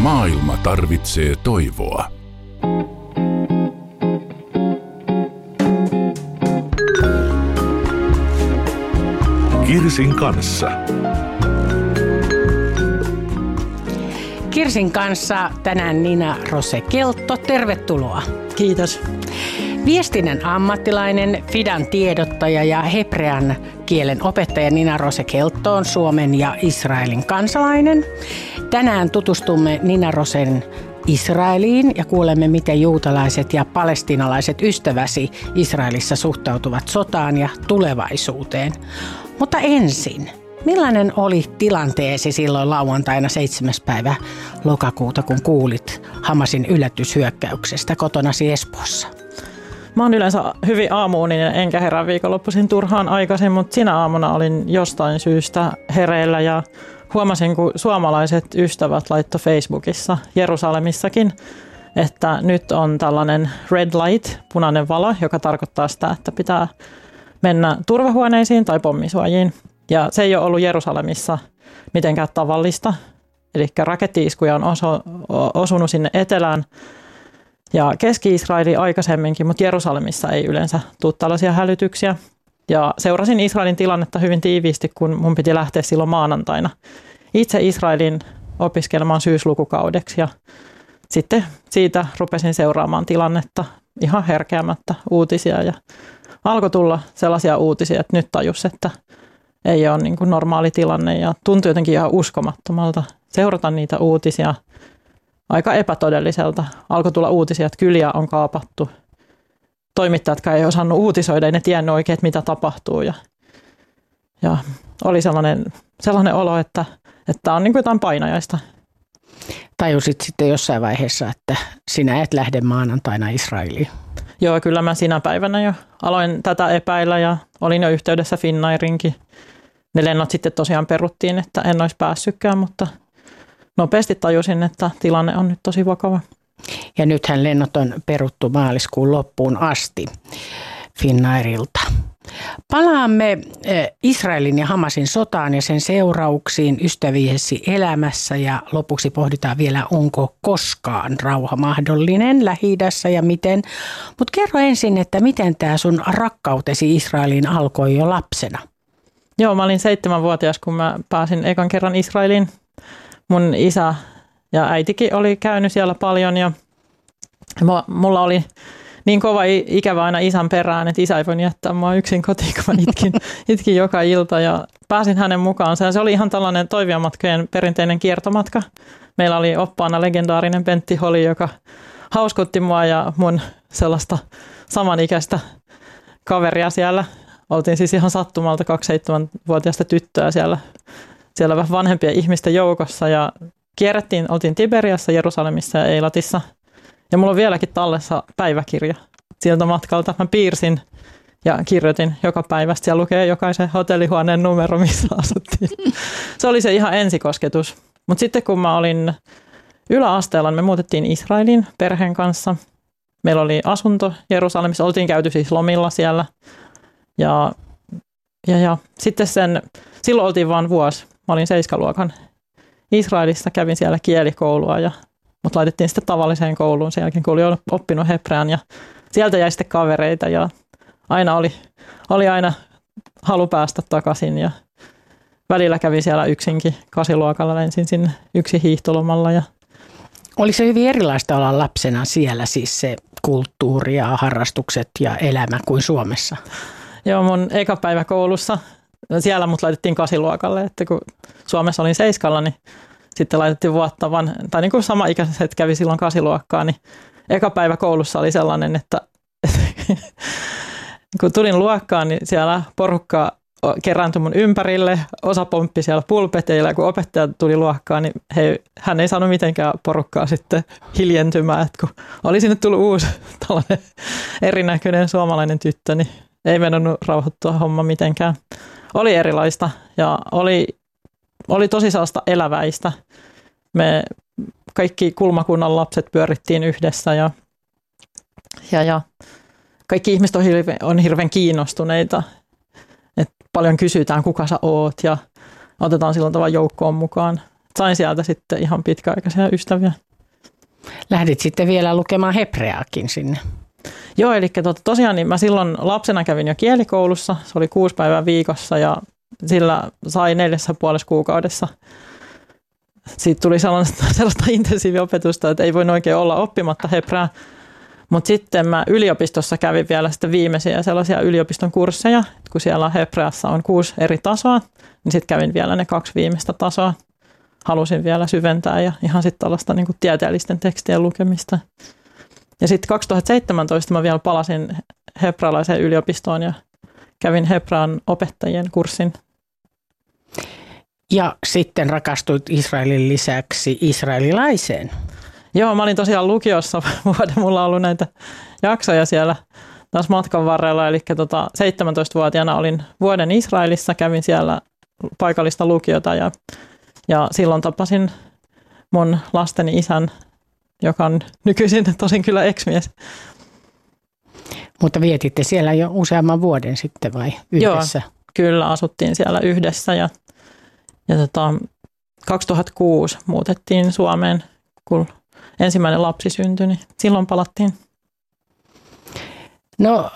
Maailma tarvitsee toivoa. Kirsin kanssa. Kirsin kanssa tänään Nina Rose-Keltto. Tervetuloa. Kiitos. Viestinnän ammattilainen, Fidan tiedottaja ja hebrean kielen opettaja Nina Rose-Keltto on Suomen ja Israelin kansalainen. Tänään tutustumme Nina Rosen Israeliin ja kuulemme, miten juutalaiset ja palestiinalaiset ystäväsi Israelissa suhtautuvat sotaan ja tulevaisuuteen. Mutta ensin, millainen oli tilanteesi silloin lauantaina 7. päivä lokakuuta, kun kuulit Hamasin yllätyshyökkäyksestä kotonasi Espoossa? Mä oon yleensä hyvin aamuuninen, enkä herää viikonloppuisin turhaan aikaisin, mutta sinä aamuna olin jostain syystä hereillä ja huomasin, kun suomalaiset ystävät laittoi Facebookissa, Jerusalemissakin, että nyt on tällainen red light, punainen valo, joka tarkoittaa sitä, että pitää mennä turvahuoneisiin tai pommisuojiin. Ja se ei ole ollut Jerusalemissa mitenkään tavallista. Eli raketti-iskuja on osunut sinne etelään ja Keski-Israeliin aikaisemminkin, mutta Jerusalemissa ei yleensä tule tällaisia hälytyksiä. Ja seurasin Israelin tilannetta hyvin tiiviisti, kun mun piti lähteä silloin maanantaina itse Israelin opiskelemaan syyslukukaudeksi. Ja sitten siitä rupesin seuraamaan tilannetta ihan herkeämättä uutisia. Ja alkoi tulla sellaisia uutisia, että nyt tajus, että ei ole niin kuin normaali tilanne ja tuntui jotenkin ihan uskomattomalta seurata niitä uutisia. Aika epätodelliselta. Alkoi tulla uutisia, että kyliä on kaapattu. Toimittajatkaan ei osannut uutisoida, ei ne tiennyt oikein, mitä tapahtuu. Ja oli sellainen olo, että on niin kuin jotain painajaista. Tajusit sitten jossain vaiheessa, että sinä et lähde maanantaina Israeliin? Joo, kyllä mä sinä päivänä jo aloin tätä epäillä ja olin jo yhteydessä Finnairinkin. Ne lennot sitten tosiaan peruttiin, että en olisi päässytkään, mutta nopeasti tajusin, että tilanne on nyt tosi vakava. Ja nythän lennot on peruttu maaliskuun loppuun asti Finnairilta. Palaamme Israelin ja Hamasin sotaan ja sen seurauksiin ystäviesi elämässä ja lopuksi pohditaan vielä, onko koskaan rauha mahdollinen Lähi-idässä ja miten. Mutta kerro ensin, että miten tämä sun rakkautesi Israeliin alkoi jo lapsena? Joo, mä olin 7-vuotias, kun mä pääsin ekan kerran Israeliin. Mun isä ja äitikin oli käynyt siellä paljon ja mulla oli niin kova ikävä aina isän perään, että isä ei voinut jättää mua yksin kotiin, kun mä itkin joka ilta ja pääsin hänen mukaansa. Ja se oli ihan tällainen Toiviamatkojen perinteinen kiertomatka. Meillä oli oppaana legendaarinen Pentti Holi, joka hauskutti mua ja mun sellaista samanikäistä kaveria siellä. Oltiin siis ihan sattumalta 2 7-vuotiaista tyttöä siellä vähän vanhempien ihmisten joukossa ja oltiin Tiberiassa, Jerusalemissa ja Eilatissa. Ja mulla on vieläkin tallessa päiväkirja sieltä matkalta. Mä piirsin ja kirjoitin joka päivä. Siellä lukee jokaisen hotellihuoneen numero, missä asuttiin. Se oli se ihan ensikosketus. Mutta sitten kun mä olin yläasteella, niin me muutettiin Israeliin perheen kanssa. Meillä oli asunto Jerusalemissa. Oltiin käyty siis lomilla siellä. Ja sitten silloin oltiin vain vuosi. Mä olin 7-luokan Israelissa, kävin siellä kielikoulua ja mut laitettiin sitten tavalliseen kouluun sen jälkeen, kun olin oppinut hebrean ja sieltä jäi sitten kavereita ja aina oli aina halu päästä takaisin ja välillä kävin siellä yksinkin 8-luokalla, lensin sinne yksin hiihtolomalla. Oliko se hyvin erilaista olla lapsena siellä, siis se kulttuuri ja harrastukset ja elämä kuin Suomessa? Joo, mun eka päivä koulussa, siellä mut laitettiin 8-luokalle, että kun Suomessa olin 7, niin sitten laitettiin vuotta tai niin kuin sama-ikäiset kävi silloin 8-luokkaa, niin eka päivä koulussa oli sellainen, että kun tulin luokkaan, niin siellä porukka kerääntyi mun ympärille, osa pomppi siellä pulpeteilla ja kun opettaja tuli luokkaan, niin hän ei saanut mitenkään porukkaa sitten hiljentymään, että kun oli sinne tullut uusi tällainen erinäköinen suomalainen tyttö, niin ei mennyt rauhoittua homma mitenkään. Oli erilaista ja oli tosi sellaista eläväistä. Me kaikki kulmakunnan lapset pyörittiin yhdessä ja kaikki ihmiset on hirveän kiinnostuneita. Et paljon kysytään, kuka sä oot ja otetaan silloin tavalla joukkoon mukaan. sain sieltä sitten ihan pitkäaikaisia ystäviä. Lähdit sitten vielä lukemaan hebreaakin sinne. Joo, eli tosiaan niin mä silloin lapsena kävin jo kielikoulussa. Se oli 6 päivää viikossa ja sillä sai 4,5 kuukaudessa. Siitä tuli sellaista intensiiviopetusta, että ei voinut oikein olla oppimatta hebreaa. Mutta sitten mä yliopistossa kävin vielä sitten viimeisiä sellaisia yliopiston kursseja, kun siellä hebreassa on 6 eri tasoa, niin sitten kävin vielä ne 2 viimeistä tasoa. Halusin vielä syventää ja ihan sitten tällaista niin kuin tieteellisten tekstien lukemista. Ja sitten 2017 mä vielä palasin hebrealaiseen yliopistoon ja kävin hebrean opettajien kurssin. Ja sitten rakastuit Israelin lisäksi israelilaiseen. Joo, mä olin tosiaan lukiossa vuoden. Mulla on ollut näitä jaksoja siellä taas matkan varrella. Eli 17-vuotiaana olin vuoden Israelissa, kävin siellä paikallista lukiota ja silloin tapasin mun lasteni isän, joka on nykyisin tosin kyllä ex-mies. Mutta vietitte siellä jo useamman vuoden sitten vai yhdessä? Joo, kyllä asuttiin siellä yhdessä ja 2006 muutettiin Suomeen, kun ensimmäinen lapsi syntyi, niin silloin palattiin. No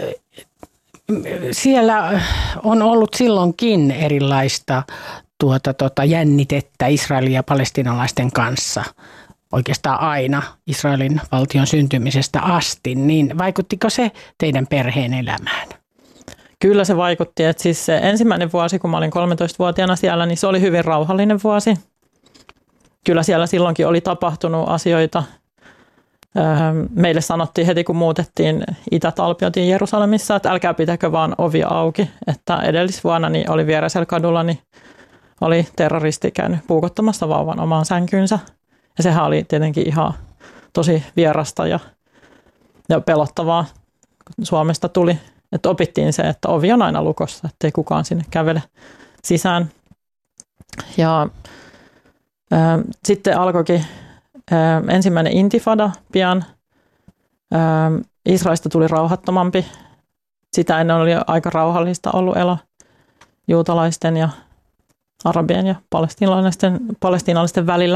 siellä on ollut silloinkin erilaista jännitettä Israelin ja palestiinalaisten kanssa. Oikeastaan aina Israelin valtion syntymisestä asti, niin vaikuttiko se teidän perheen elämään? Kyllä se vaikutti, että siis se ensimmäinen vuosi, kun mä olin 13-vuotiaana siellä, niin se oli hyvin rauhallinen vuosi. Kyllä siellä silloinkin oli tapahtunut asioita. Meille sanottiin heti, kun muutettiin Itä-Talpiotiin Jerusalemissa, että älkää pitäkö vaan ovia auki. Että edellisvuonna niin oli viereisellä kadulla, niin oli terroristi käynyt puukottamassa vauvan omaan sänkyynsä. Ja sehän oli tietenkin ihan tosi vierasta ja pelottavaa, kun Suomesta tuli. Että opittiin se, että ovi on aina lukossa, ettei kukaan sinne kävele sisään. Ja sitten alkoikin ensimmäinen intifada pian. Israelista tuli rauhattomampi. Sitä ennen oli aika rauhallista ollut elo juutalaisten ja arabien ja palestiinalaisten välillä.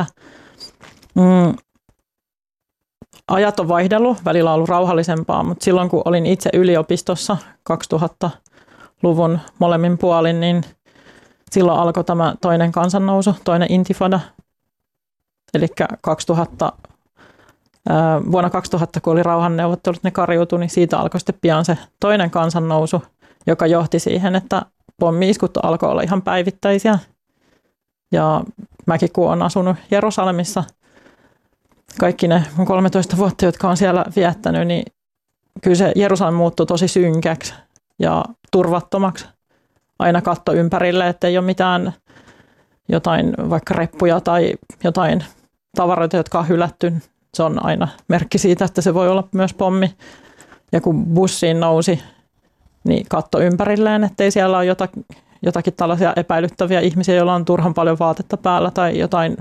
Ajat on vaihdellut, välillä on ollut rauhallisempaa, mutta silloin kun olin itse yliopistossa 2000-luvun molemmin puolin, niin silloin alkoi tämä toinen kansannousu, toinen intifada. Eli vuonna 2000, kun oli rauhanneuvottelut, ne kariutui, niin siitä alkoi sitten pian se toinen kansannousu, joka johti siihen, että pommi-iskut alkoi olla ihan päivittäisiä. Ja mäkin, kun olen asunut Jerusalemissa, kaikki ne 13 vuotta, jotka on siellä viettänyt, niin kyllä se Jerusalem muuttui tosi synkäksi ja turvattomaksi. Aina katto ympärille, ettei ole mitään jotain vaikka reppuja tai jotain tavaroita, jotka on hylätty. Se on aina merkki siitä, että se voi olla myös pommi. Ja kun bussiin nousi, niin katto ympärilleen, ettei siellä ole jotakin tällaisia epäilyttäviä ihmisiä, joilla on turhan paljon vaatetta päällä tai jotain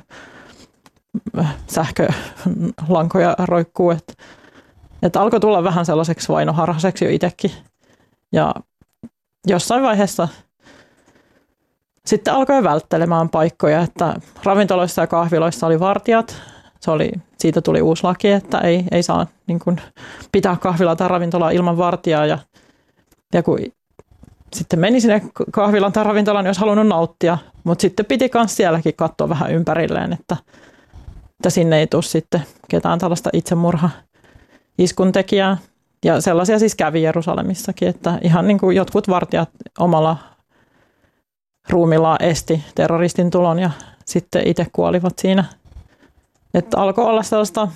sähkölankoja roikkuu. Että alkoi tulla vähän sellaiseksi vainoharhaiseksi jo itsekin. Ja jossain vaiheessa sitten alkoi välttelemään paikkoja, että ravintoloissa ja kahviloissa oli vartijat. Siitä tuli uusi laki, että ei saa niin kuin pitää kahvilaa tai ravintolaa ilman vartijaa. Ja kun sitten meni sinne kahvilan tai ravintolaan, niin olisi halunnut nauttia, mutta sitten piti myös sielläkin katsoa vähän ympärilleen, että sinne ei tule sitten ketään tällaista itsemurha-iskuntekijää. Ja sellaisia siis kävi Jerusalemissakin, että ihan niin kuin jotkut vartijat omalla ruumillaan esti terroristin tulon ja sitten itse kuolivat siinä. Että alkoi olla sellaista,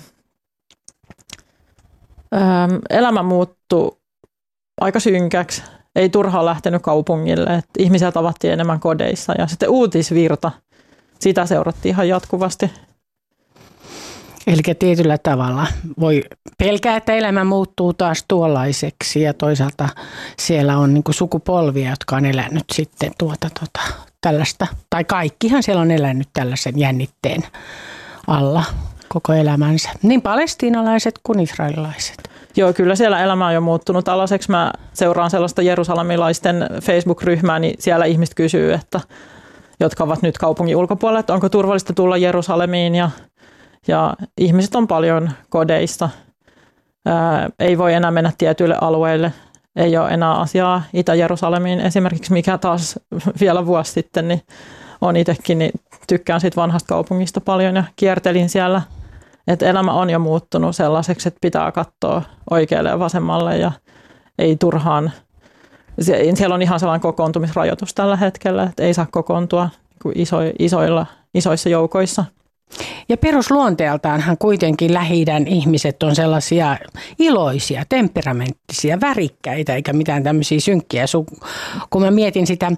elämä muuttui aika synkäksi. Ei turhaan lähtenyt kaupungille, että ihmisiä tavattiin enemmän kodeissa ja sitten uutisvirta, sitä seurattiin ihan jatkuvasti. Eli tietyllä tavalla voi pelkää, että elämä muuttuu taas tuollaiseksi ja toisaalta siellä on niin kuin sukupolvia, jotka on elänyt sitten tällaista, tai kaikkihan siellä on elänyt tällaisen jännitteen alla koko elämänsä, niin palestiinalaiset kuin israelilaiset. Joo, kyllä siellä elämä on jo muuttunut tällaiseksi. Mä seuraan sellaista jerusalemilaisten Facebook-ryhmää, niin siellä ihmiset kysyy, että jotka ovat nyt kaupungin ulkopuolella, että onko turvallista tulla Jerusalemiin ja ihmiset on paljon kodeissa. Ei voi enää mennä tietyille alueille. Ei ole enää asiaa Itä-Jerusalemiin esimerkiksi, mikä taas vielä vuosi sitten, niin on itsekin, niin tykkään siitä vanhasta kaupungista paljon ja kiertelin siellä. Että elämä on jo muuttunut sellaiseksi, että pitää katsoa oikealle ja vasemmalle ja ei turhaan. Siellä on ihan sellainen kokoontumisrajoitus tällä hetkellä, että ei saa kokoontua isoissa joukoissa. Ja perusluonteeltaanhan kuitenkin Lähi-idän ihmiset on sellaisia iloisia, temperamenttisia, värikkäitä eikä mitään tämmöisiä synkkiä. Kun mä mietin sitä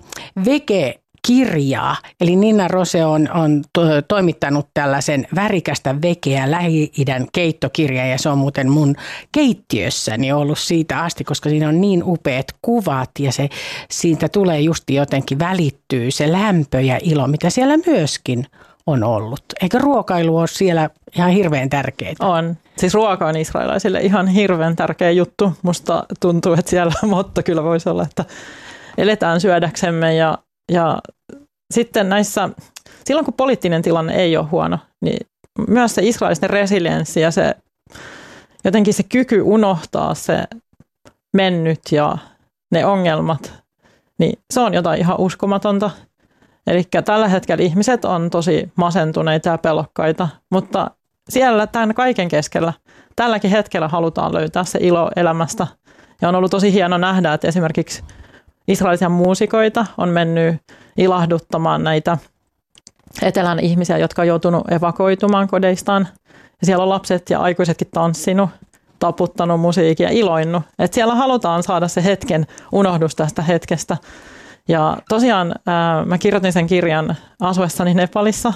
vege-kirjaa, eli Nina Rose on toimittanut tällaisen värikästä vekeä Lähi-idän keittokirja ja se on muuten mun keittiössäni ollut siitä asti, koska siinä on niin upeat kuvat ja siitä tulee just jotenkin välittyy se lämpö ja ilo, mitä siellä myöskin on ollut. Eikö ruokailu ole siellä ihan hirveän tärkeää? On. Siis ruoka on israelaisille ihan hirveän tärkeä juttu. Musta tuntuu, että siellä motto kyllä voisi olla, että eletään syödäksemme ja sitten silloin kun poliittinen tilanne ei ole huono, niin myös se israelisten resilienssi ja se jotenkin se kyky unohtaa se mennyt ja ne ongelmat, niin se on jotain ihan uskomatonta. Eli tällä hetkellä ihmiset on tosi masentuneita ja pelokkaita, mutta siellä tämän kaiken keskellä, tälläkin hetkellä halutaan löytää se ilo elämästä. Ja on ollut tosi hieno nähdä, että esimerkiksi israelisia muusikoita on mennyt ilahduttamaan näitä etelän ihmisiä, jotka on joutunut evakuoitumaan kodeistaan. Ja siellä on lapset ja aikuisetkin tanssinut, taputtanut musiikia ja iloinnut. Että siellä halutaan saada se hetken unohdus tästä hetkestä. Ja tosiaan mä kirjoitin sen kirjan asuessani Nepalissa.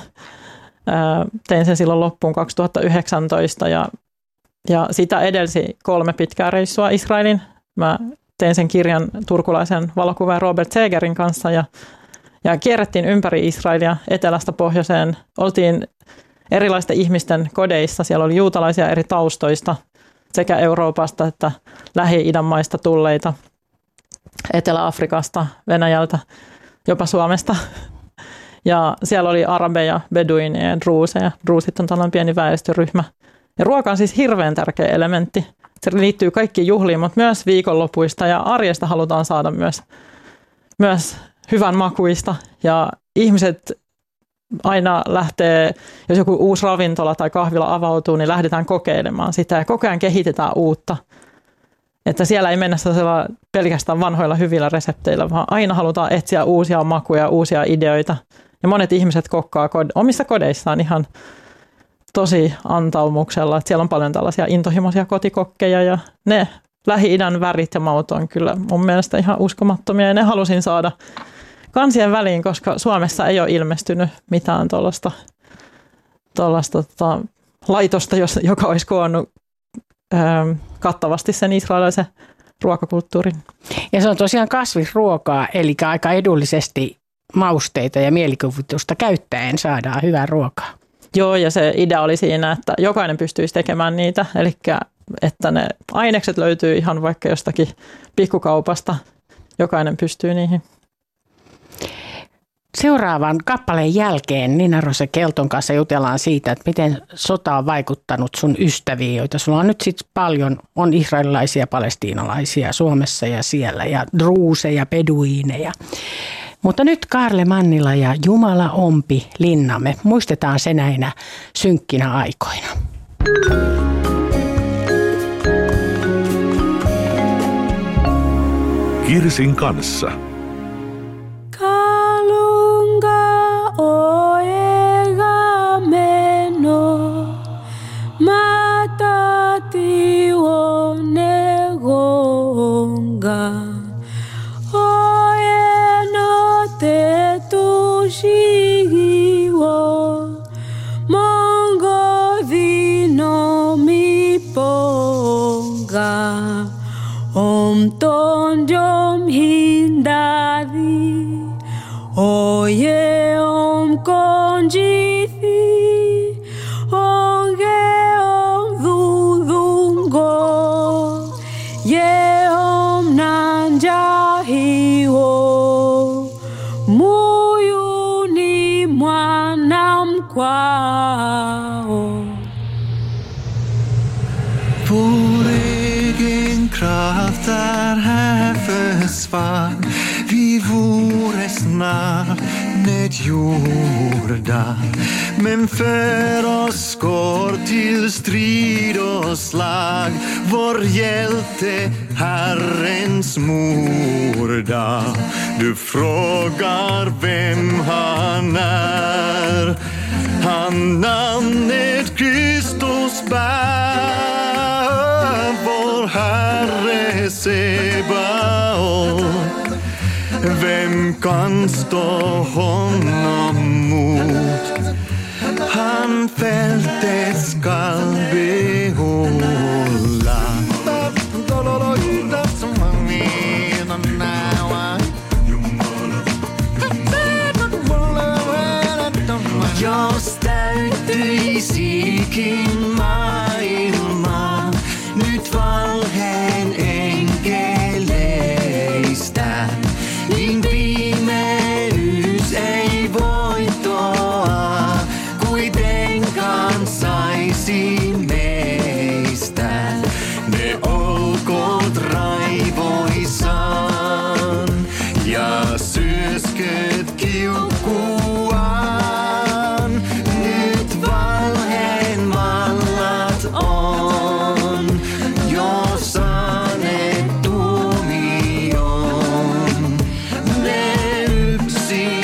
Tein sen silloin loppuun 2019 ja sitä edelsi 3 pitkää reissua Israelin. Mä tein sen kirjan turkulaisen valokuvaajan Robert Segerin kanssa ja kierrettiin ympäri Israelia etelästä pohjoiseen. Oltiin erilaisten ihmisten kodeissa. Siellä oli juutalaisia eri taustoista sekä Euroopasta että Lähi-idän maista tulleita. Etelä-Afrikasta, Venäjältä, jopa Suomesta. Ja siellä oli arabeja, beduineja ja druuseja. Druusit on tällainen pieni väestöryhmä. Ja ruoka on siis hirveän tärkeä elementti. Se liittyy kaikkiin juhliin, mutta myös viikonlopuista ja arjesta halutaan saada myös hyvän makuista. Ja ihmiset aina lähtee, jos joku uusi ravintola tai kahvila avautuu, niin lähdetään kokeilemaan sitä ja koko ajan kehitetään uutta. Että siellä ei mennä pelkästään vanhoilla hyvillä resepteillä, vaan aina halutaan etsiä uusia makuja, uusia ideoita. Ja monet ihmiset kokkaa omissa kodeissaan ihan tosi antaumuksella. Että siellä on paljon tällaisia intohimoisia kotikokkeja ja ne Lähi-idän värit ja maut on kyllä mun mielestä ihan uskomattomia. Ja ne halusin saada kansien väliin, koska Suomessa ei ole ilmestynyt mitään tuollaista laitosta, joka olisi koonnut kattavasti sen israelilaisen ruokakulttuurin. Ja se on tosiaan kasvisruokaa, eli aika edullisesti mausteita ja mielikuvitusta käyttäen saadaan hyvää ruokaa. Joo, ja se idea oli siinä, että jokainen pystyisi tekemään niitä, eli että ne ainekset löytyy ihan vaikka jostakin pikkukaupasta. Jokainen pystyy niihin. Seuraavan kappaleen jälkeen Nina Rose Kelton kanssa jutellaan siitä, että miten sota on vaikuttanut sun ystäviin, joita sulla on nyt sitten paljon, on israelilaisia, palestiinalaisia Suomessa ja siellä ja druuseja, beduineja. Mutta nyt Kaarle Mannila ja Jumala ompi linnamme. Muistetaan se näinä synkkinä aikoina. Kirsin kanssa. Ton jom hindadi oye om konjithi onge om dudungo ye om nanjahiwo muyuni fan vi vore snart nedgjorda. Men för oss går till strid och slag vår hjälte Herrens morda. Du frågar vem han är. Han namnet Kristus bär, vår Herre Sebaot. Vem kan stå honom mot? Han fältet skall behålla. Jag stärktyisikin maailmaa, nyt valheen enkeleistä. Niin pimeys ei voittoa kuitenkaan saisi meistä. Ne olkoot raivoissaan ja syösköt kiukkuaan. Nyt valheen vallat on jo saaneet tuomion. Ne yksi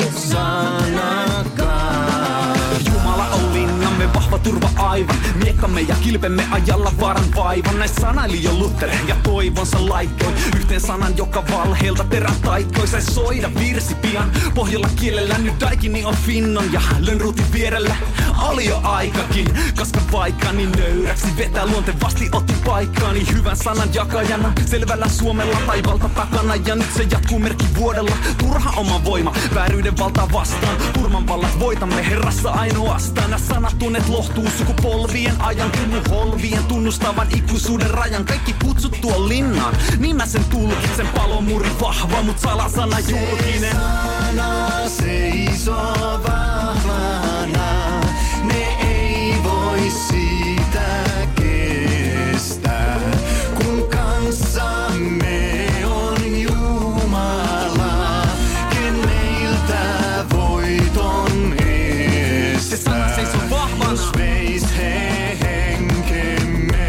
sanakaan. Jumala on linjamme, vahva turva aivan. Miekkamme ja kilpemme ajalla vaaran vaivan. Näin sanaili jo Luther ja toivonsa laittoi. Yhteen sanan, joka valheelta terän taikkoi. Sai soida virsi pian. Pohjalla kielellä nyt daikini on finnon. Ja lönnruutin vierellä oli jo aikakin. Koska vaikkani nöyräksi vetää luontevasti otti paikkaani. Hyvän sanan jakajana, selvällä suomella taivalta takana. Ja nyt se jatkuu merkki vuodella. Turha oma voima, vääryyden valtaa vastaan. Turman vallat voitamme Herrassa ainoastaan. Nämä sanat tunnet lohtuu sukupolvien ajan. Kumu holvien tunnustavan ikuisuuden rajan. Kaikki kutsut tuon linnaan, niin mä sen tulkitsen. Palomuuri vahva, mut salasana julkinen. Sana seisoo vahvana, ne ei voi siitä kestää. Kun kanssamme on Jumala, ken meiltä voiton estää. Se sana seisoo vahvana. Jos veis he henkemme,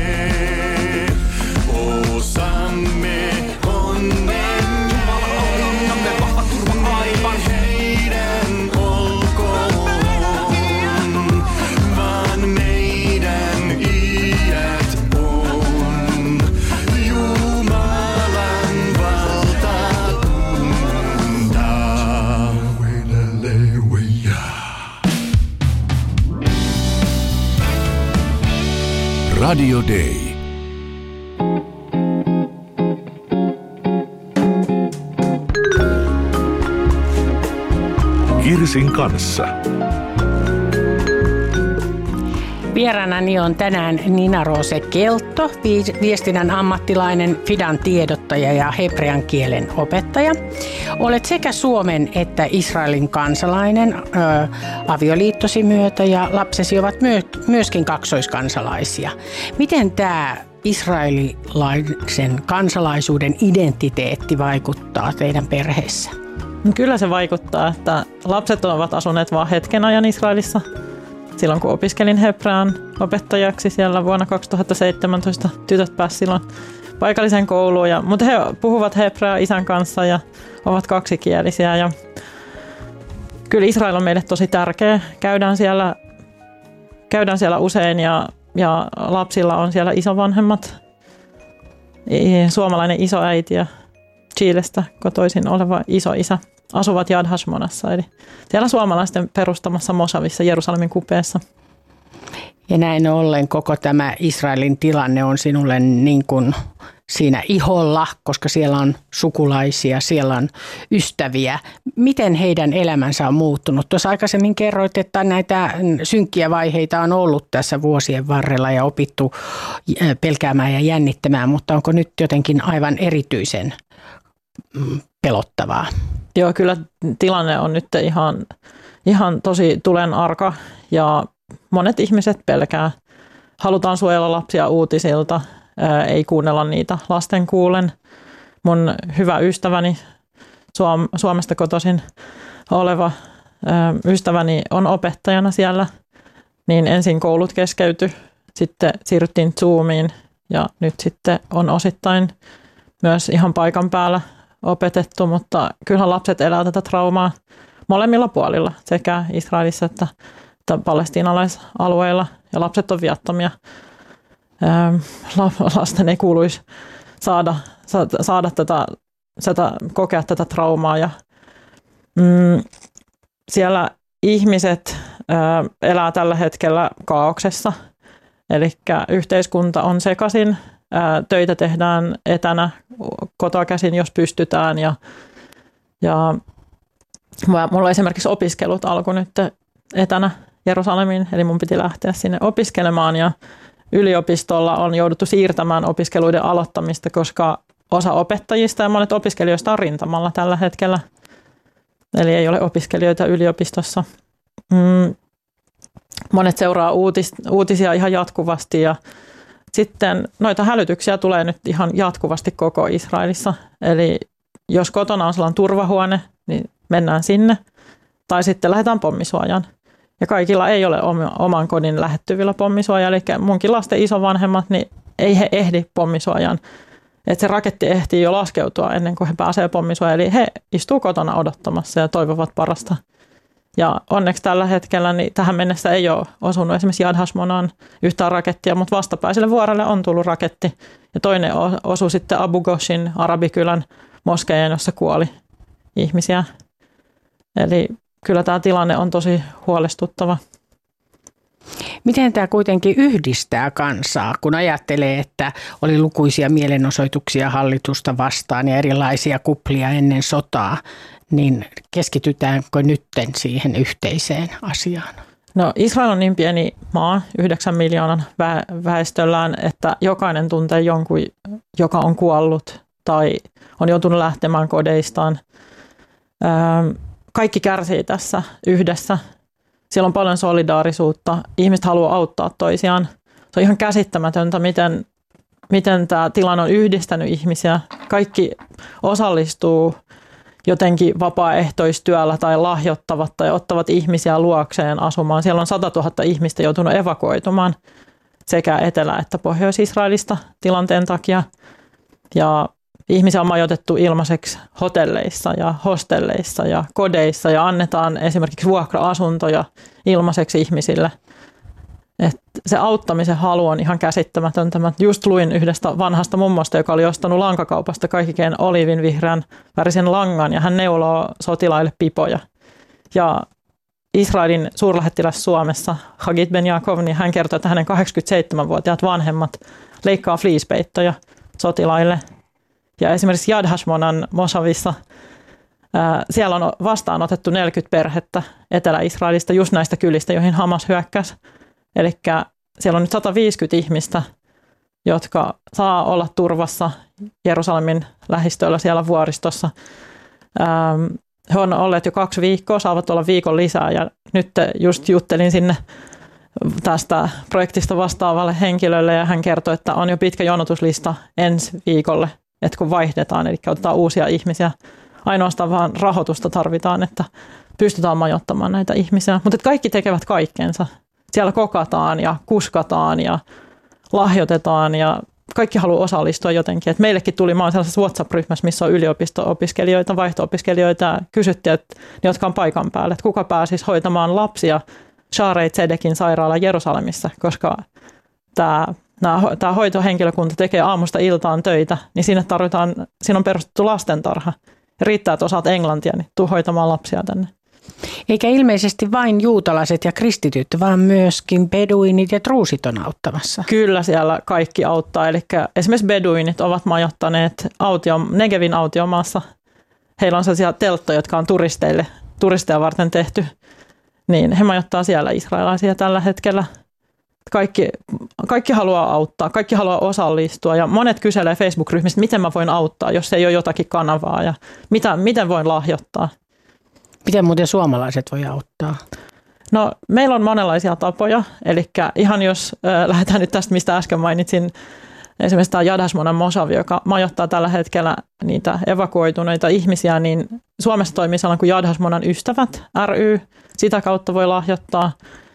osamme onnen. Jumala on linjamme, vahva turva aivan. Heidän olkoon, vaan meidän iät on Jumalan valtakunta. Radio Day. Kirsin kanssa. Vieraanani on tänään Nina Rose Keltto, viestinnän ammattilainen, Fidan tiedottaja ja hebrean kielen opettaja. Olet sekä Suomen että Israelin kansalainen avioliittosi myötä ja lapsesi ovat myöskin kaksoiskansalaisia. Miten tämä israelilaisen kansalaisuuden identiteetti vaikuttaa teidän perheessä? Kyllä se vaikuttaa, että lapset ovat asuneet vain hetken ajan Israelissa. Silloin kun opiskelin hebrean opettajaksi siellä vuonna 2017, tytöt pääsivät silloin paikalliseen kouluun. Mutta he puhuvat hebreaa isän kanssa ja ovat kaksikielisiä. Ja kyllä Israel on meille tosi tärkeä. Käydään siellä usein ja lapsilla on siellä isovanhemmat. Suomalainen isoäiti ja Chilestä kotoisin oleva isoisä asuvat Yad Hashmonassa, eli siellä suomalaisten perustamassa mosavissa Jerusalemin kupeessa. Ja näin ollen koko tämä Israelin tilanne on sinulle niin kuin siinä iholla, koska siellä on sukulaisia, siellä on ystäviä. Miten heidän elämänsä on muuttunut? Tuossa aikaisemmin kerroit, että näitä synkkiä vaiheita on ollut tässä vuosien varrella ja opittu pelkäämään ja jännittämään, mutta onko nyt jotenkin aivan erityisen pelottavaa? Joo, kyllä tilanne on nyt ihan tosi tulen arka ja monet ihmiset pelkää. Halutaan suojella lapsia uutisilta, ei kuunnella niitä lasten kuulen. Mun hyvä ystäväni Suomesta kotoisin oleva ystäväni on opettajana siellä, niin ensin koulut keskeytyi, sitten siirryttiin Zoomiin ja nyt sitten on osittain myös ihan paikan päällä opetettu, mutta kyllähän lapset elää tätä traumaa molemmilla puolilla, sekä Israelissa että palestiinalaisalueilla, ja lapset on viattomia. Lasten ei kuuluisi saada kokea tätä traumaa, ja siellä ihmiset elää tällä hetkellä kaauksessa, eli yhteiskunta on sekaisin, töitä tehdään etänä kotoa käsin, jos pystytään, ja mulla esimerkiksi opiskelut alkoi nyt etänä Jerusalemiin, eli mun piti lähteä sinne opiskelemaan, ja yliopistolla on jouduttu siirtämään opiskeluiden aloittamista, koska osa opettajista ja monet opiskelijoista on rintamalla tällä hetkellä, eli ei ole opiskelijoita yliopistossa. Monet seuraa uutisia ihan jatkuvasti, ja sitten noita hälytyksiä tulee nyt ihan jatkuvasti koko Israelissa, eli jos kotona on sellainen turvahuone, niin mennään sinne, tai sitten lähdetään pommisuojaan. Ja kaikilla ei ole oman kodin lähettyvillä pommisuojaa, eli munkin lasten isovanhemmat, niin ei he ehdi pommisuojaan. Että se raketti ehtii jo laskeutua ennen kuin he pääsee pommisuojaan, eli he istuu kotona odottamassa ja toivovat parasta. Ja onneksi tällä hetkellä niin tähän mennessä ei ole osunut esimerkiksi Yad Hashmonaan yhtään rakettia, mutta vastapäiselle vuorelle on tullut raketti. Ja toinen osui sitten Abu Ghoshin arabikylän moskeijan, jossa kuoli ihmisiä. Eli kyllä tämä tilanne on tosi huolestuttava. Miten tämä kuitenkin yhdistää kansaa, kun ajattelee, että oli lukuisia mielenosoituksia hallitusta vastaan ja erilaisia kuplia ennen sotaa, niin keskitytäänkö nytten siihen yhteiseen asiaan? No Israel on niin pieni maa, 9 miljoonan väestöllään, että jokainen tuntee jonkun, joka on kuollut tai on joutunut lähtemään kodeistaan. Kaikki kärsii tässä yhdessä. Siellä on paljon solidaarisuutta. Ihmiset haluaa auttaa toisiaan. Se on ihan käsittämätöntä, miten tämä tilanne on yhdistänyt ihmisiä. Kaikki osallistuu jotenkin vapaaehtoistyöllä tai lahjoittavat tai ottavat ihmisiä luokseen asumaan. Siellä on 100 000 ihmistä joutunut evakuoitumaan sekä Etelä- että Pohjois-Israelista tilanteen takia. Ja ihmisiä on majoitettu ilmaiseksi hotelleissa ja hostelleissa ja kodeissa ja annetaan esimerkiksi vuokra-asuntoja ilmaiseksi ihmisille. Et se auttamisen halu on ihan käsittämätöntä. Mä just luin yhdestä vanhasta mummosta, joka oli ostanut lankakaupasta kaikkeen oliivinvihreän värisen langan ja hän neuloo sotilaille pipoja. Ja Israelin suurlähettiläs Suomessa, Hagit Ben Yaakov, niin hän kertoi, että hänen 87-vuotiaat vanhemmat leikkaa fleecepeittoja sotilaille. Ja esimerkiksi Yad Hashmonan Moshavissa siellä on vastaanotettu 40 perhettä Etelä-Israelista just näistä kylistä, joihin Hamas hyökkäsi. Eli siellä on nyt 150 ihmistä, jotka saa olla turvassa Jerusalemin lähistöllä siellä vuoristossa. He on olleet jo 2 viikkoa, saavat olla viikon lisää ja nyt just juttelin sinne tästä projektista vastaavalle henkilölle ja hän kertoi, että on jo pitkä jonotuslista ensi viikolle, että kun vaihdetaan, eli otetaan uusia ihmisiä. Ainoastaan vaan rahoitusta tarvitaan, että pystytään majoittamaan näitä ihmisiä, mutta kaikki tekevät kaikkensa. Siellä kokataan ja kuskataan ja lahjoitetaan ja kaikki haluaa osallistua jotenkin. Et meillekin tuli, mä olen sellaisessa WhatsApp-ryhmässä, missä on yliopisto-opiskelijoita, vaihto-opiskelijoita ja kysyttiin, että ne, jotka on paikan päällä, että kuka pääsisi hoitamaan lapsia Shaarei Tzedekin sairaala Jerusalemissa, koska tämä hoitohenkilökunta tekee aamusta iltaan töitä, niin siinä on perustettu lastentarha. Ja riittää, että osaat englantia, niin tuu hoitamaan lapsia tänne. Eikä ilmeisesti vain juutalaiset ja kristityt, vaan myöskin beduinit ja druusit on auttamassa. Kyllä siellä kaikki auttaa. Eli esimerkiksi beduinit ovat majoittaneet Negevin autiomaassa. Heillä on sellaisia telttoja, jotka on turisteja varten tehty. Niin he majoittaa siellä israelaisia tällä hetkellä. Kaikki haluaa auttaa, kaikki haluaa osallistua ja monet kyselee Facebook-ryhmistä, miten mä voin auttaa, jos ei ole jotakin kanavaa ja miten voin lahjoittaa. Miten muuten suomalaiset voi auttaa? No meillä on monenlaisia tapoja, eli ihan jos lähdetään nyt tästä, mistä äsken mainitsin esimerkiksi tämä Yad-Hashmonan Moshav, joka majoittaa tällä hetkellä niitä evakuoituneita ihmisiä, niin Suomessa toimii sellainen kuin Yad-Hashmonan ystävät ry. Sitä kautta voi lahjoittaa.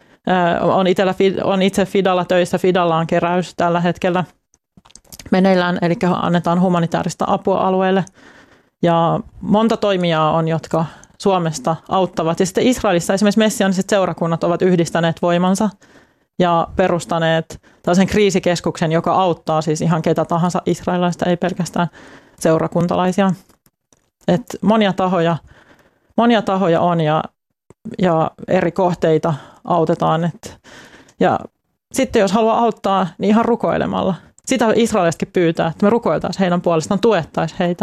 On itse Fidalla töissä. Fidalla on keräys tällä hetkellä meneillään, eli annetaan humanitaarista apua alueelle. Ja monta toimijaa on, jotka Suomesta auttavat. Ja sitten Israelissa esimerkiksi messiaaniset seurakunnat ovat yhdistäneet voimansa ja perustaneet tällaisen kriisikeskuksen, joka auttaa siis ihan ketä tahansa israelilaista, ei pelkästään seurakuntalaisia. Et monia tahoja on ja eri kohteita autetaan. Ja sitten jos haluaa auttaa, niin ihan rukoilemalla. Sitä israelistakin pyytää, että me rukoiltaisiin heidän puolestaan, tuettaisiin heitä.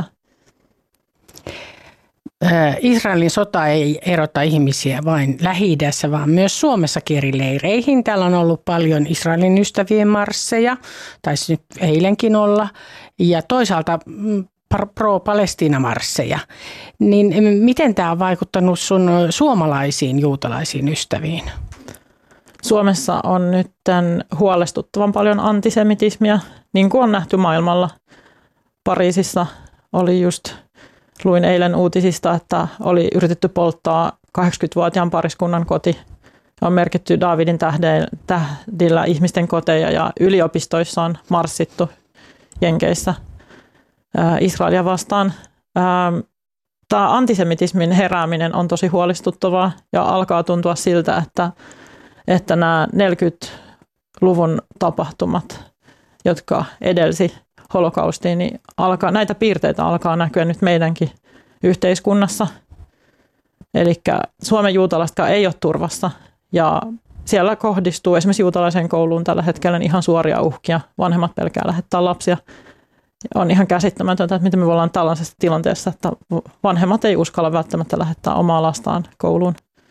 Israelin sota ei erota ihmisiä vain Lähi-idässä, vaan myös Suomessakin eri leireihin. Täällä on ollut paljon Israelin ystävien marsseja, taisi nyt eilenkin olla, ja toisaalta pro-Palestiina-marsseja. Niin miten tämä on vaikuttanut sun suomalaisiin juutalaisiin ystäviin? Suomessa on nyt huolestuttavan paljon antisemitismiä, niin kuin on nähty maailmalla. Pariisissa luin eilen uutisista, että oli yritetty polttaa 80-vuotiaan pariskunnan koti. On merkitty Daavidin tähdillä ihmisten koteja ja yliopistoissa on marssittu Jenkeissä Israelia vastaan. Tämä antisemitismin herääminen on tosi huolestuttavaa ja alkaa tuntua siltä, että nämä 40-luvun tapahtumat, jotka edelsi holokaustiin, niin näitä piirteitä alkaa näkyä nyt meidänkin yhteiskunnassa. Eli Suomen juutalaisetkaan ei ole turvassa ja siellä kohdistuu esimerkiksi juutalaiseen kouluun tällä hetkellä ihan suoria uhkia. Vanhemmat pelkää lähettää lapsia. On ihan käsittämätöntä, että miten me ollaan tällaisessa tilanteessa, että vanhemmat ei uskalla välttämättä lähettää omaa lastaan kouluun.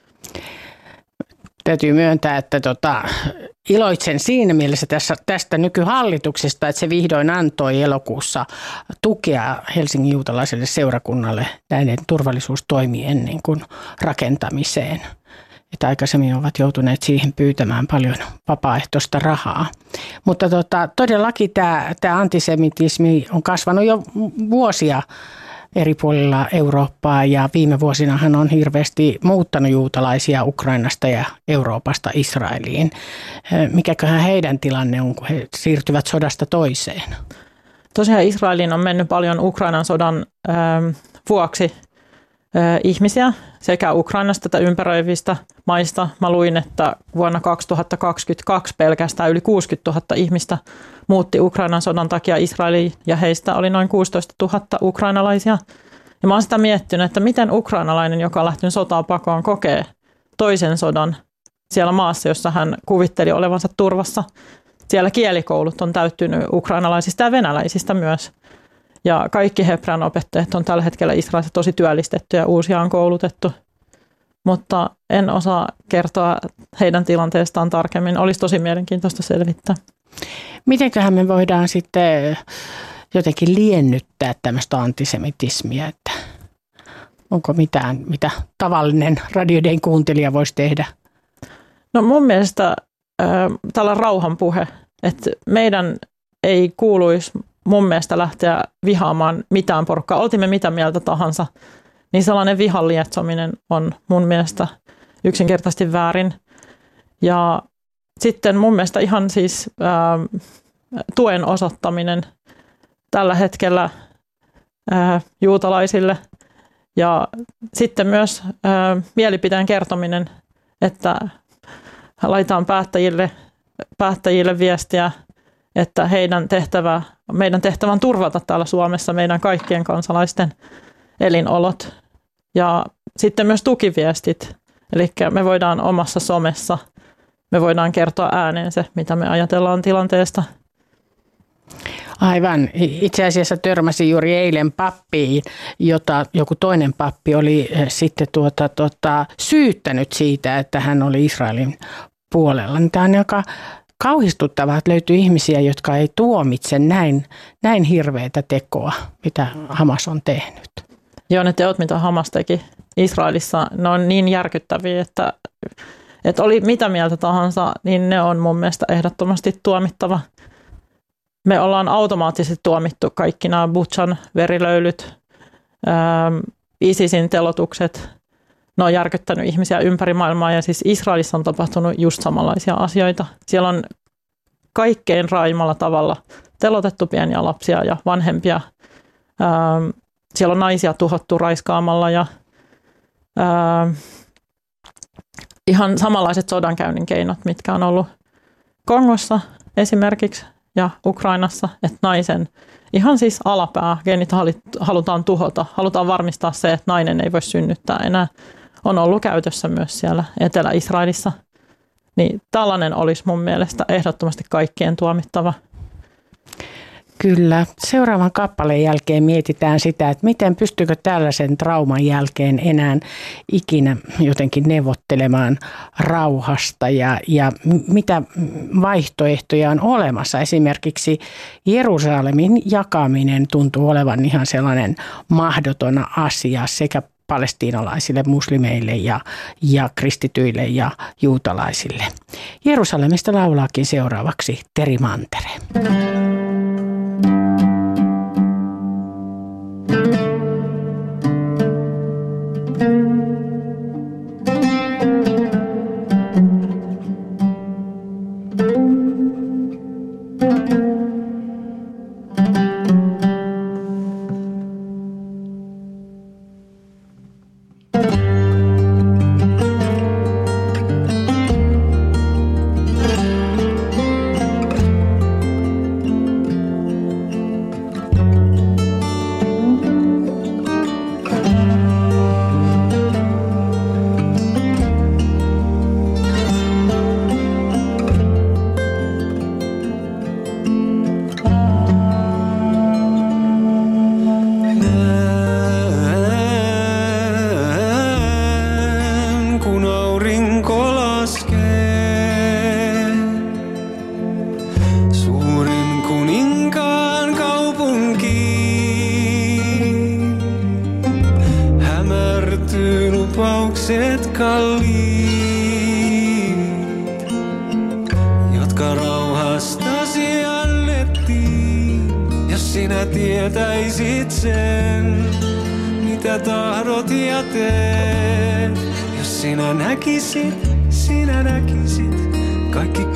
Täytyy myöntää, että iloitsen siinä mielessä tästä nykyhallituksesta, että se vihdoin antoi elokuussa tukea Helsingin juutalaiselle seurakunnalle näiden turvallisuustoimien niin kuin rakentamiseen. Että aikaisemmin ovat joutuneet siihen pyytämään paljon vapaaehtoista rahaa. Mutta todellakin tämä antisemitismi on kasvanut jo vuosia eri puolilla Eurooppaa ja viime vuosinahan on hirveästi muuttanut juutalaisia Ukrainasta ja Euroopasta Israeliin. Mikäköhän heidän tilanne on, kun he siirtyvät sodasta toiseen? Tosiaan Israeliin on mennyt paljon Ukrainan sodan vuoksi ihmisiä sekä Ukrainasta että ympäröivistä maista. Mä luin, että vuonna 2022 pelkästään yli 60 000 ihmistä muutti Ukrainan sodan takia Israeliin ja heistä oli noin 16 000 ukrainalaisia. Ja mä oon sitä miettinyt, että miten ukrainalainen, joka on lähtenyt sotaa pakoon, kokee toisen sodan siellä maassa, jossa hän kuvitteli olevansa turvassa. Siellä kielikoulut on täyttynyt ukrainalaisista ja venäläisistä myös. Ja kaikki hebrean opettajat on tällä hetkellä Israelissa tosi työllistetty ja uusia on koulutettu. Mutta en osaa kertoa heidän tilanteestaan tarkemmin. Olisi tosi mielenkiintoista selvittää. Mitenköhän me voidaan sitten jotenkin liennyttää tämmöistä antisemitismiä, että onko mitään, mitä tavallinen radioiden kuuntelija voisi tehdä? No mun mielestä tällä rauhan puhe, että meidän ei kuuluisi mun mielestä lähteä vihaamaan mitään porukkaa. Oltiin me mitä mieltä tahansa, niin sellainen vihan lietsominen on mun mielestä yksinkertaisesti väärin. Ja sitten mun mielestä ihan siis tuen osoittaminen tällä hetkellä juutalaisille ja sitten myös mielipiteen kertominen, että laitetaan päättäjille viestiä, että meidän tehtävä on turvata täällä Suomessa meidän kaikkien kansalaisten elinolot. Ja sitten myös tukiviestit, eli me voidaan omassa somessa, me voidaan kertoa ääneen se, mitä me ajatellaan tilanteesta. Aivan. Itse asiassa törmäsin juuri eilen pappiin, jota joku toinen pappi oli sitten syyttänyt siitä, että hän oli Israelin puolella. Tämä on aika kauhistuttavaa, että löytyy ihmisiä, jotka ei tuomitse näin hirveätä tekoa, mitä Hamas on tehnyt. Joo, ne teot, mitä Hamas teki Israelissa, ne on niin järkyttäviä, että oli mitä mieltä tahansa, niin ne on mun mielestä ehdottomasti tuomittava. me ollaan automaattisesti tuomittu kaikki nämä Butchan verilöylyt, ISISin telotukset. Ne on järkyttänyt ihmisiä ympäri maailmaa ja siis Israelissa on tapahtunut just samanlaisia asioita. Siellä on kaikkein raaimalla tavalla telotettu pieniä lapsia ja vanhempia. Siellä on naisia tuhottu raiskaamalla ja ihan samanlaiset sodankäynnin keinot, mitkä on ollut Kongossa esimerkiksi ja Ukrainassa, että naisen ihan siis alapää, genitaalit halutaan tuhota, halutaan varmistaa se, että nainen ei voi synnyttää enää, on ollut käytössä myös siellä Etelä-Israelissa. Niin tällainen olisi mun mielestä ehdottomasti kaikkien tuomittava. Kyllä. Seuraavan kappaleen jälkeen mietitään sitä, että miten pystyykö tällaisen trauman jälkeen enää ikinä jotenkin neuvottelemaan rauhasta ja mitä vaihtoehtoja on olemassa. Esimerkiksi Jerusalemin jakaminen tuntuu olevan ihan sellainen mahdoton asia sekä palestiinalaisille, muslimeille ja kristityille ja juutalaisille. Jerusalemista laulaakin seuraavaksi Teri Mantere. Sinä näkisit kaikki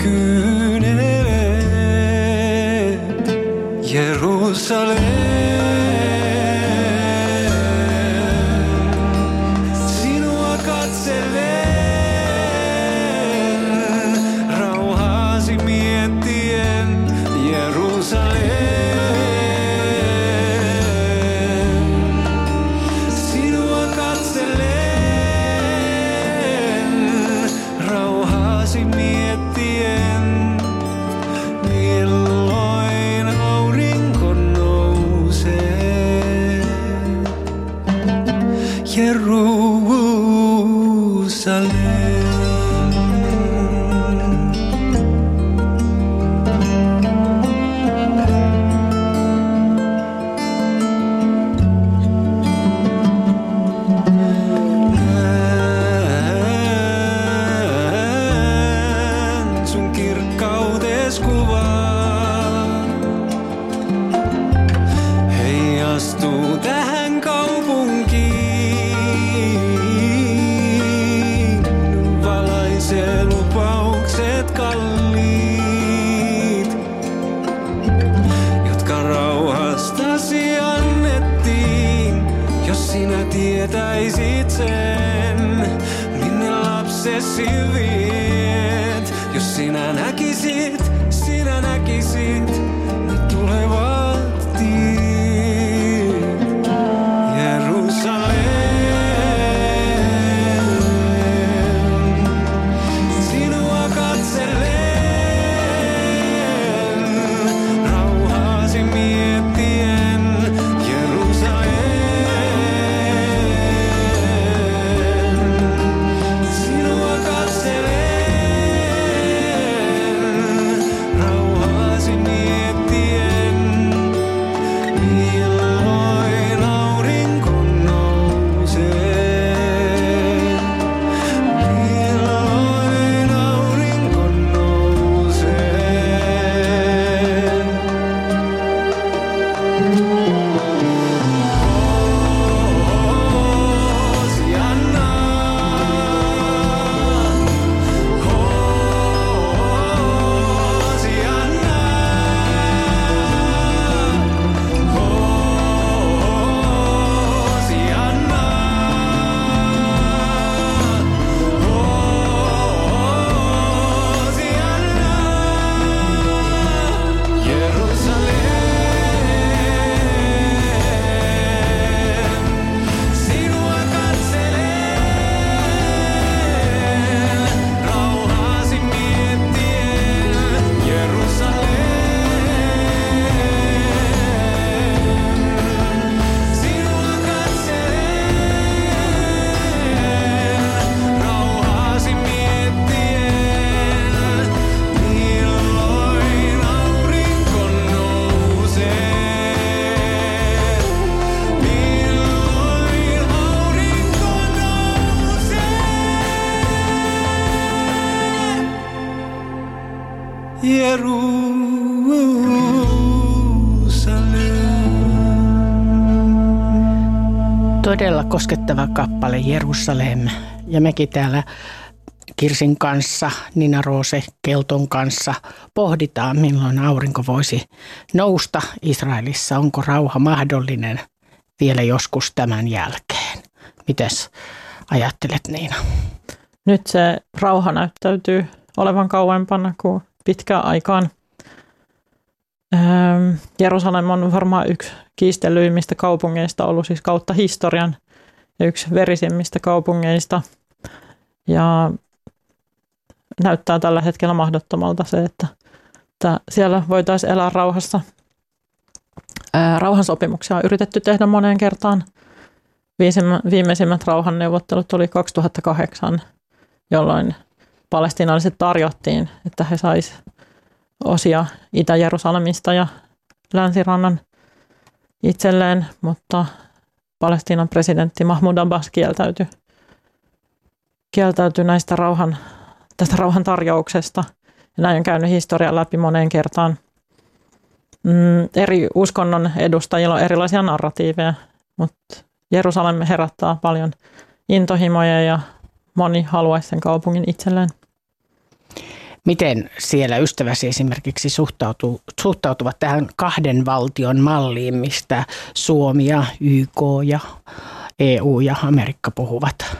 kyyneleet. Jerusalem, sinua katselen, rauhaasi miettien. Jerusalem, sinua katselen. Miettien, milloin aurinko nousee. Jerusalem. Heijastuu tähän kaupunkiin, valaisee lupaukset kalliit, jotka rauhastasi annettiin. Jos sinä tietäisit sen, minne lapsesi viet. Jos sinä näkisit ne tulevat tiet. Jerusalem, sinua katselen, rauhaasi miettien. Jerusalem, sinua katselen, rauhaasi miettien. Todella koskettava kappale Jerusalem. Ja mekin täällä Kirsin kanssa, Nina Rose Kelton kanssa pohditaan, milloin aurinko voisi nousta Israelissa. Onko rauha mahdollinen vielä joskus tämän jälkeen? Mites ajattelet, Niina? Nyt se rauha näyttäytyy olevan kauempana kuin pitkään aikaan. Jerusalem on varmaan yksi kiistellyimmistä kaupungeista ollut siis kautta historian ja yksi verisimmistä kaupungeista. Ja näyttää tällä hetkellä mahdottomalta se, että siellä voitaisiin elää rauhassa. Rauhansopimuksia on yritetty tehdä moneen kertaan. Viimeisimmät rauhanneuvottelut oli 2008, jolloin palestiinalaiset tarjottiin, että he saisivat osia Itä-Jerusalemista ja Länsirannan itselleen, mutta Palestiinan presidentti Mahmoud Abbas kieltäytyi tästä rauhan tarjouksesta. Ja näin on käynyt historian läpi moneen kertaan. Eri uskonnon edustajilla on erilaisia narratiiveja, mutta Jerusalem herättää paljon intohimoja ja moni haluaisi sen kaupungin itselleen. Miten siellä ystäväsi esimerkiksi suhtautuvat tähän kahden valtion malliin, mistä Suomi ja YK ja EU ja Amerikka puhuvat?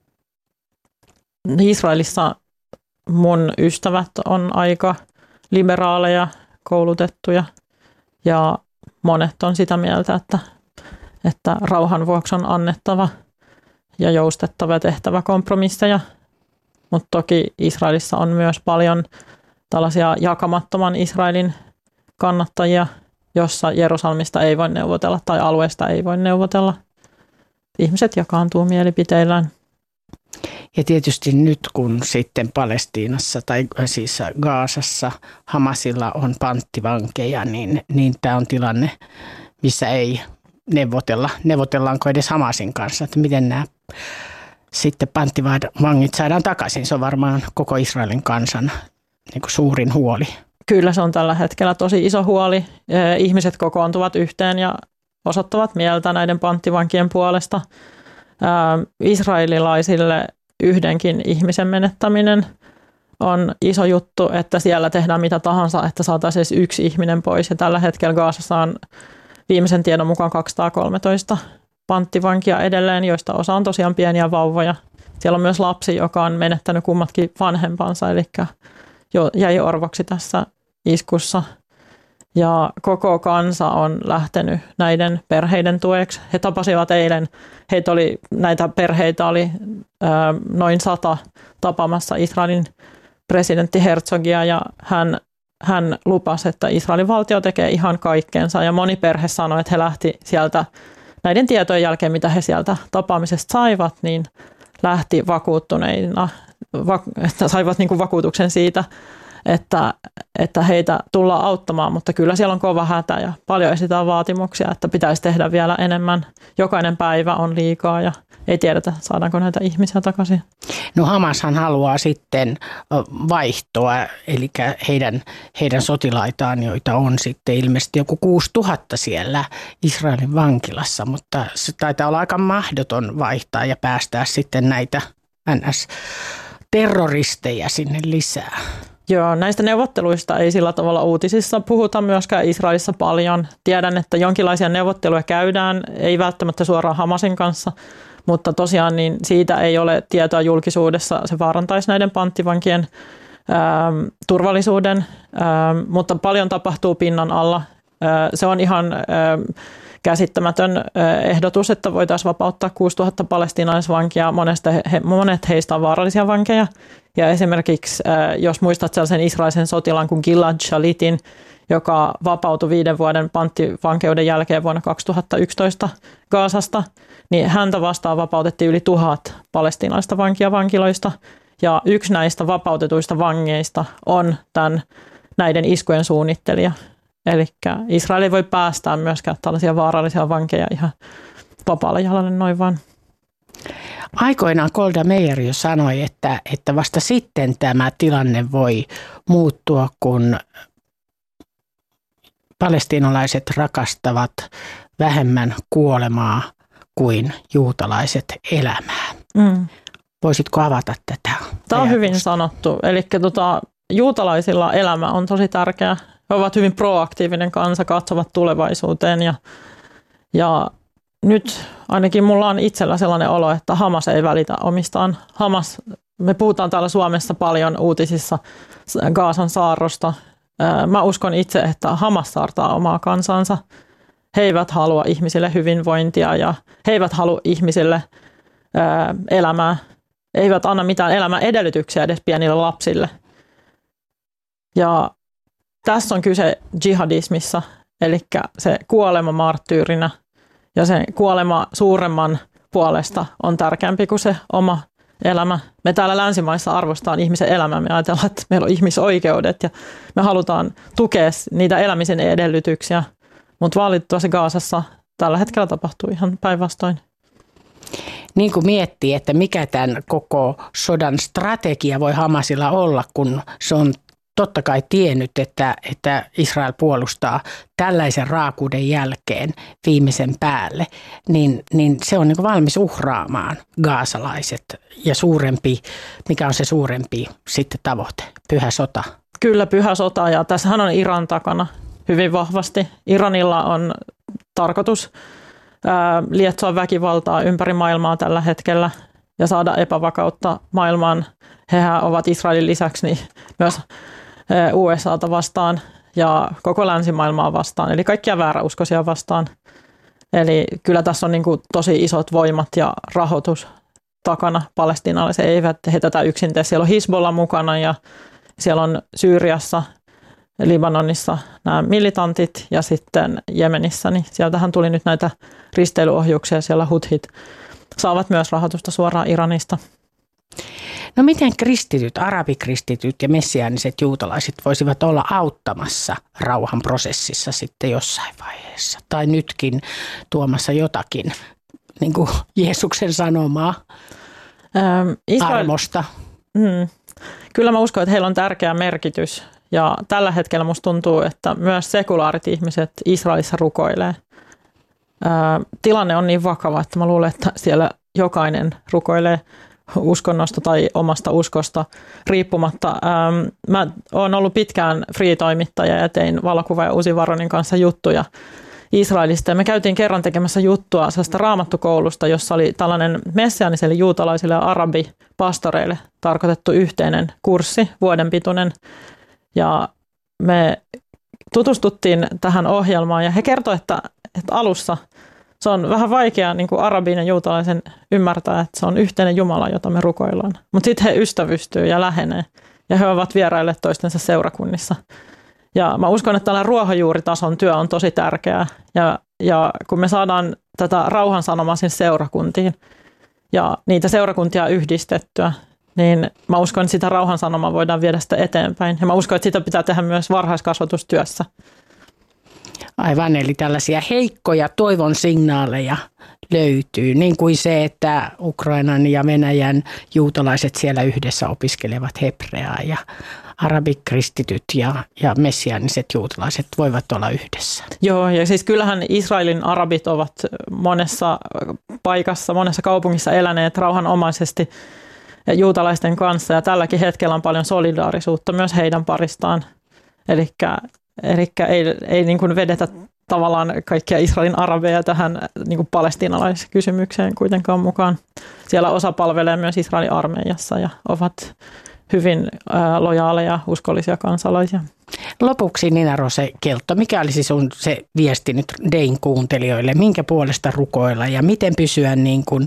Israelissa mun ystävät on aika liberaaleja, koulutettuja ja monet on sitä mieltä, että rauhan vuoksi on annettava ja joustettava ja tehtävä kompromisseja. Mutta toki Israelissa on myös paljon tällaisia jakamattoman Israelin kannattajia, jossa Jerusalemista ei voi neuvotella tai alueesta ei voi neuvotella. Ihmiset jakaantuu mielipiteillään. Ja tietysti nyt kun sitten Palestiinassa tai siis Gazassa Hamasilla on panttivankeja, niin tämä on tilanne, missä ei neuvotella. Neuvotellaanko edes Hamasin kanssa, että miten nämä sitten panttivangit saadaan takaisin. Se on varmaan koko Israelin kansan niin kuin suurin huoli. Kyllä se on tällä hetkellä tosi iso huoli. Ihmiset kokoontuvat yhteen ja osoittavat mieltä näiden panttivankien puolesta. Israelilaisille yhdenkin ihmisen menettäminen on iso juttu, että siellä tehdään mitä tahansa, että saataisiin edes yksi ihminen pois. Ja tällä hetkellä Gazassa on viimeisen tiedon mukaan 213 panttivankia edelleen, joista osa on tosiaan pieniä vauvoja. Siellä on myös lapsi, joka on menettänyt kummatkin vanhempansa, eli jäi orvoksi tässä iskussa. Ja koko kansa on lähtenyt näiden perheiden tueksi. He tapasivat eilen, näitä perheitä oli noin 100 tapaamassa Israelin presidentti Herzogia, ja hän lupasi, että Israelin valtio tekee ihan kaikkeensa. Ja moni perhe sanoi, että he lähti sieltä näiden tietojen jälkeen, mitä he sieltä tapaamisesta saivat, niin lähti vakuuttuneina, että saivat niin kuin vakuutuksen siitä, että heitä tullaan auttamaan, mutta kyllä siellä on kova hätä ja paljon esitetään vaatimuksia, että pitäisi tehdä vielä enemmän. Jokainen päivä on liikaa ja ei tiedetä, saadaanko näitä ihmisiä takaisin. No Hamashan haluaa sitten vaihtoa, eli heidän sotilaitaan, joita on sitten ilmeisesti joku 6000 siellä Israelin vankilassa, mutta se taitaa olla aika mahdoton vaihtaa ja päästää sitten näitä NS-terroristeja sinne lisää. Joo, näistä neuvotteluista ei sillä tavalla uutisissa puhuta myöskään Israelissa paljon. Tiedän, että jonkinlaisia neuvotteluja käydään, ei välttämättä suoraan Hamasin kanssa, mutta tosiaan niin siitä ei ole tietoa julkisuudessa. Se vaarantaisi näiden panttivankien turvallisuuden, mutta paljon tapahtuu pinnan alla. Se on ihan käsittämätön ehdotus, että voitaisiin vapauttaa 6000 palestiinaisvankia. Monet heistä on vaarallisia vankeja. Ja esimerkiksi, jos muistat sellaisen israelisen sotilaan kuin Gilad Shalitin, joka vapautui 5 vuoden panttivankeuden jälkeen vuonna 2011 Gazasta, niin häntä vastaan vapautettiin yli 1000 palestiinaista vankia vankiloista. Ja yksi näistä vapautetuista vangeista on näiden iskujen suunnittelija. Eli Israel ei voi päästää myöskään tällaisia vaarallisia vankeja ihan vapaalle jalalle noin vaan. Aikoinaan Golda Meir jo sanoi, että vasta sitten tämä tilanne voi muuttua, kun palestiinalaiset rakastavat vähemmän kuolemaa kuin juutalaiset elämää. Voisitko avata tätä? Tämä on hyvin sanottu. Eli juutalaisilla elämä on tosi tärkeä. He ovat hyvin proaktiivinen kansa, katsovat tulevaisuuteen ja nyt ainakin mulla on itsellä sellainen olo, että Hamas ei välitä omistaan. Me puhutaan täällä Suomessa paljon uutisissa Gazan saarrosta. Mä uskon itse, että Hamas saartaa omaa kansansa. He eivät halua ihmisille hyvinvointia ja he eivät halua ihmisille elämää. He eivät anna mitään elämän edellytyksiä edes pienille lapsille. Ja tässä on kyse jihadismissa, eli se kuolema marttyyrinä ja se kuolema suuremman puolesta on tärkeämpi kuin se oma elämä. Me täällä länsimaissa arvostetaan ihmisen elämää. Me ajatellaan, että meillä on ihmisoikeudet ja me halutaan tukea niitä elämisen edellytyksiä. Mutta valitettavasti Gazassa tällä hetkellä tapahtuu ihan päinvastoin. Niin kuin miettii, että mikä tämän koko sodan strategia voi Hamasilla olla, kun se on totta kai tiennyt, että Israel puolustaa tällaisen raakuuden jälkeen viimeisen päälle, niin se on niin kuin valmis uhraamaan gaasalaiset. Ja mikä on se suurempi sitten tavoite, pyhä sota? Kyllä, pyhä sota, ja tässähän on Iran takana hyvin vahvasti. Iranilla on tarkoitus lietsoa väkivaltaa ympäri maailmaa tällä hetkellä ja saada epävakautta maailmaan. Hehän ovat Israelin lisäksi niin myös USAta vastaan ja koko länsimaailmaa vastaan, eli kaikkia vääräuskoisia vastaan. Eli kyllä tässä on niin kuin tosi isot voimat ja rahoitus takana palestiinalaiset. Eivät he tätä yksin tee. Siellä on Hizbollah mukana ja siellä on Syyriassa, Libanonissa nämä militantit ja sitten Jemenissä, niin sieltähän tuli nyt näitä risteilyohjuksia, siellä Huthit saavat myös rahoitusta suoraan Iranista. No miten kristityt, arabikristityt ja messiaaniset juutalaiset voisivat olla auttamassa rauhanprosessissa sitten jossain vaiheessa? Tai nytkin tuomassa jotakin niin kuin Jeesuksen sanomaa armosta? Kyllä mä uskon, että heillä on tärkeä merkitys. Ja tällä hetkellä musta tuntuu, että myös sekulaarit ihmiset Israelissa rukoilee. Tilanne on niin vakava, että mä luulen, että siellä jokainen rukoilee uskonnosta tai omasta uskosta riippumatta. Mä oon ollut pitkään free-toimittaja ja tein valokuvaaja Uzi Varonin kanssa juttuja Israelista. Ja me käytiin kerran tekemässä juttua sellaista raamattukoulusta, jossa oli tällainen messiaanisille juutalaisille ja arabipastoreille tarkoitettu yhteinen kurssi, vuoden pituinen. Ja me tutustuttiin tähän ohjelmaan ja he kertoivat, että alussa se on vähän vaikea niin kuin arabin ja juutalaisen ymmärtää, että se on yhteinen Jumala, jota me rukoillaan. Mutta sitten he ystävystyy ja lähenee ja he ovat vierailleet toistensa seurakunnissa. Ja mä uskon, että tällainen ruohonjuuritason työ on tosi tärkeää ja kun me saadaan tätä rauhan sanomaa sinne seurakuntiin ja niitä seurakuntia yhdistettyä, niin mä uskon, että sitä rauhan sanomaa voidaan viedä sitä eteenpäin. Ja mä uskon, että sitä pitää tehdä myös varhaiskasvatustyössä. Aivan, eli tällaisia heikkoja toivon signaaleja löytyy, niin kuin se, että Ukrainan ja Venäjän juutalaiset siellä yhdessä opiskelevat hebreaa ja arabikristityt ja messiaaniset juutalaiset voivat olla yhdessä. Joo, ja siis kyllähän Israelin arabit ovat monessa paikassa, monessa kaupungissa eläneet rauhanomaisesti juutalaisten kanssa ja tälläkin hetkellä on paljon solidaarisuutta myös heidän paristaan. Eli ei niin kuin vedetä tavallaan kaikkia Israelin arabeja tähän niin kuin palestiinalaiskysymykseen kuitenkaan mukaan. Siellä osa palvelee myös Israelin armeijassa ja ovat hyvin lojaaleja, uskollisia kansalaisia. Lopuksi Nina-Rose Keltto, mikä olisi sun se viesti nyt Dein kuuntelijoille? Minkä puolesta rukoilla ja miten pysyä niin kuin,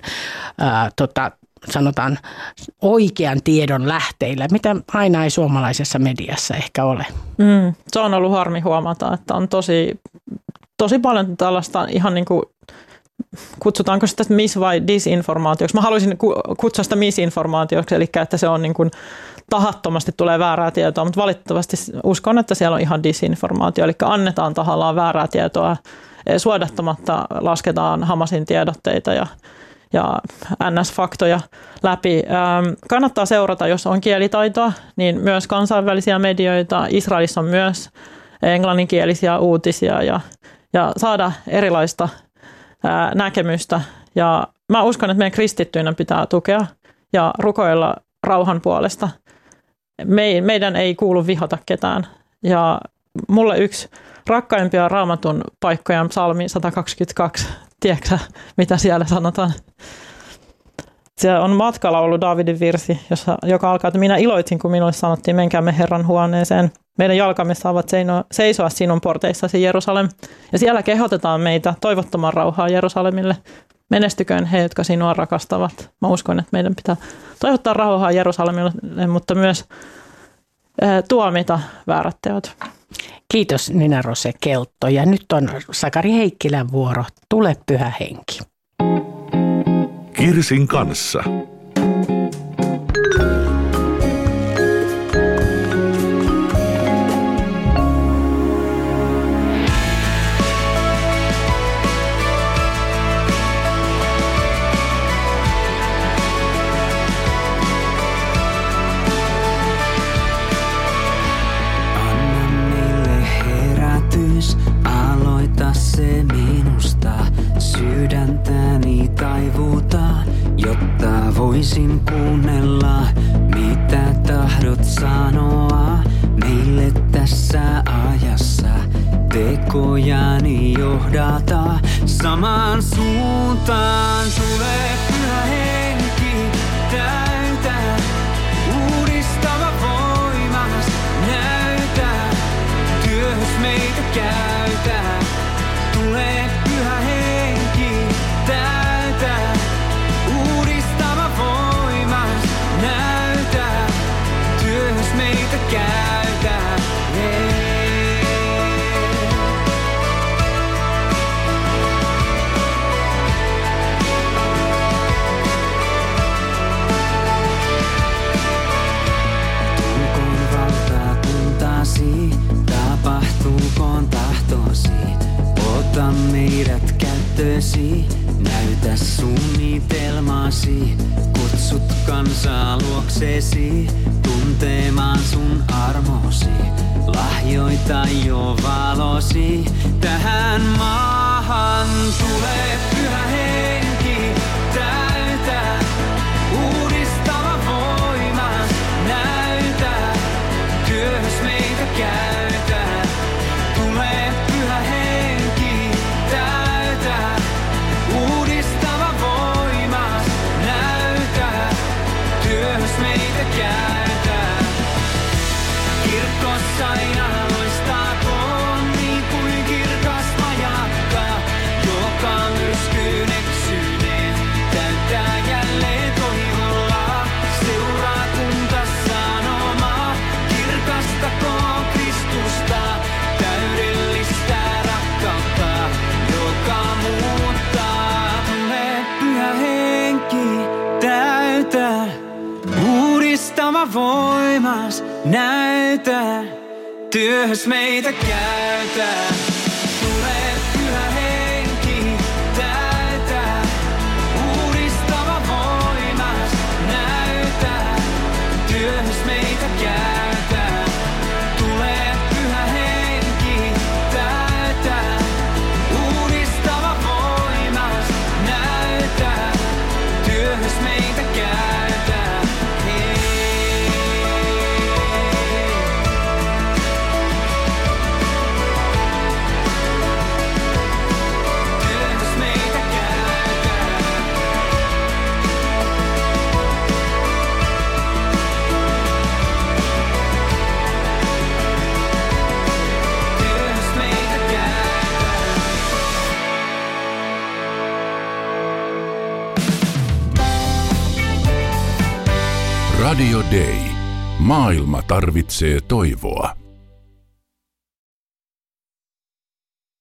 sanotaan oikean tiedon lähteillä, mitä aina ei suomalaisessa mediassa ehkä ole? Se on ollut harmi huomata, että on tosi paljon tällaista ihan niin kuin, kutsutaanko sitä mis- vai disinformaatioksi? Mä haluaisin kutsua sitä misinformaatioksi, eli että se on niin kuin tahattomasti tulee väärää tietoa, mutta valitettavasti uskon, että siellä on ihan disinformaatio, eli annetaan tahallaan väärää tietoa, suodattamatta lasketaan Hamasin tiedotteita ja NS-faktoja läpi. Kannattaa seurata, jos on kielitaitoa, niin myös kansainvälisiä medioita. Israelissa on myös englanninkielisiä uutisia ja saada erilaista näkemystä. Ja mä uskon, että meidän kristittyinä pitää tukea ja rukoilla rauhan puolesta. Meidän ei kuulu vihata ketään. Ja mulle yksi rakkaimpia Raamatun paikkoja on Psalmi 122. Tiedätkö mitä siellä sanotaan? Siellä on matkalaulu Daavidin virsi, joka alkaa, että minä iloitsin, kun minulle sanottiin, menkäämme Herran huoneeseen. Meidän jalkamme saavat seisoa sinun porteissasi, Jerusalem. Ja siellä kehotetaan meitä toivottamaan rauhaa Jerusalemille. Menestyköön he, jotka sinua rakastavat. Mä uskon, että meidän pitää toivottaa rauhaa Jerusalemille, mutta myös tuomita väärät teot. Kiitos Nina Rose Keltto. Ja nyt on Sakari Heikkilän vuoro. Tule Pyhä Henki. Kirsin kanssa. Se minusta sydäntäni taivutaan, jotta voisin kuunnella, mitä tahdot sanoa meille tässä ajassa. Tekojani johdata samaan suuntaan. Tule Pyhä Henki, täytä uudistava voimas, näytä työhös meitä käytä. Tule Pyhä Henki, täytä uudistava voimas, näytä työhös meitä käytä. Tulkoon valtakuntasi, tapahtuukoon tahtosi. Ota meidät käyttöösi, näytä suunnitelmasi. Kutsut kansaa luokseesi, tuntemaan sun armosi. Lahjoita jo valosi tähän maahan. Tule Pyhä Henki, täytä uudistava voimas, näytä työhös meitä käytä. Tule Pyhä Henki, täytä uudistava voimas, näytä työhös meitä käytä. Kirkkossa aina loistaakoon niin kuin kirkas majakka, joka myrskyyn eksyneen täyttää jälleen toivolla. Seurakunta sanomaa, kirkastakoon Kristusta, täydellistä rakkautta, joka muuttaa. Tule Pyhä Henki, täytä uudistava voimas, näytä työhös meitä käytä. Tule Pyhä Henki, täytä uudistava voimas, näytä työhös meitä käytä. Tule Pyhä Henki, täytä uudistava voimas, näytä työhös meitä käytä. Työhös meitä käytä. Työhös meitä käytä. Radio Day. Maailma tarvitsee toivoa.